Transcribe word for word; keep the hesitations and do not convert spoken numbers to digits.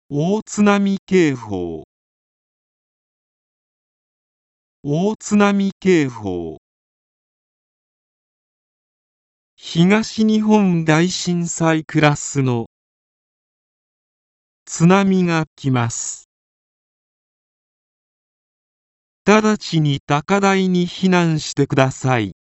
大津波警報、大津波警報。東日本大震災クラスの津波が来ます。直ちに高台に避難してください。